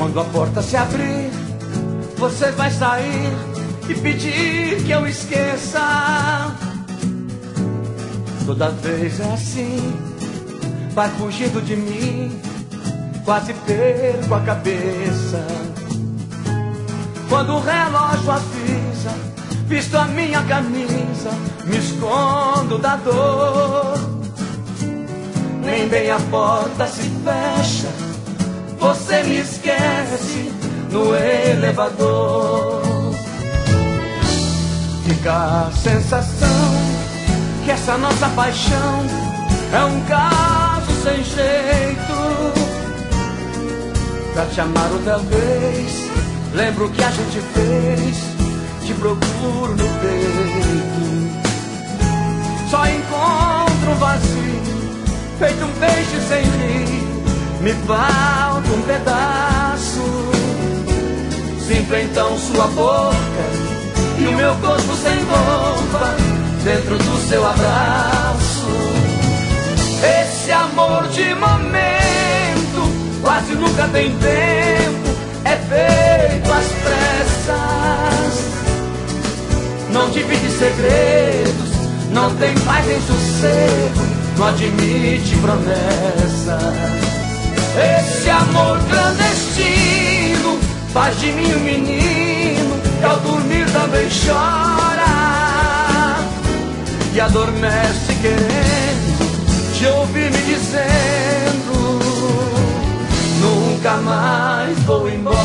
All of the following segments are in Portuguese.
Quando a porta se abrir, você vai sair e pedir que eu esqueça. Toda vez é assim, vai fugindo de mim, quase perco a cabeça. Quando o relógio avisa, visto a minha camisa, me escondo da dor. Nem bem a porta se fecha, você me esquece no elevador. Fica a sensação que essa nossa paixão é um caso sem jeito. Pra te amar outra vez, lembro o que a gente fez, te procuro no peito. Só encontro um vazio, feito um peixe sem rio, me falta um pedaço. Sinto então sua boca e o meu corpo se envolva dentro do seu abraço. Esse amor de momento quase nunca tem tempo, é feito às pressas. Não divide segredos, não tem paz nem sossego, não admite promessas. Esse amor clandestino faz de mim um menino que ao dormir também chora e adormece querendo te ouvir me dizendo: nunca mais vou embora.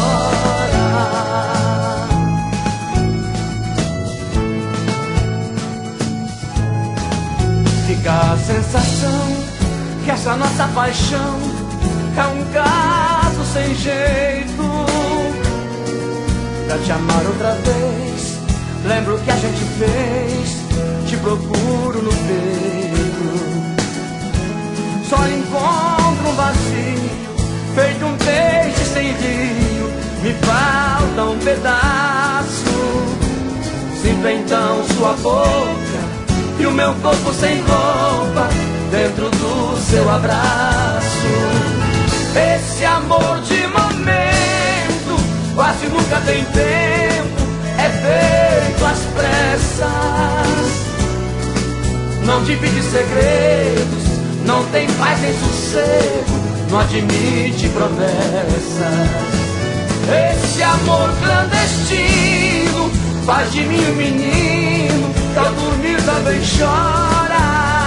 Fica a sensação que essa nossa paixão é um caso sem jeito. Pra te amar outra vez, lembro o que a gente fez, te procuro no peito. Só encontro um vazio, feito um peixe sem rio, me falta um pedaço. Sinto então sua boca e o meu corpo se envolva dentro do seu abraço. Esse amor de momento quase nunca tem tempo, é feito às pressas. Não divide segredos, não tem paz nem sossego, não admite promessas. Esse amor clandestino faz de mim um menino que ao dormir também chora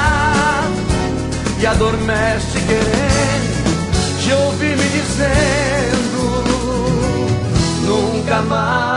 e adormece querendo te ouvir me dizendo: nunca mais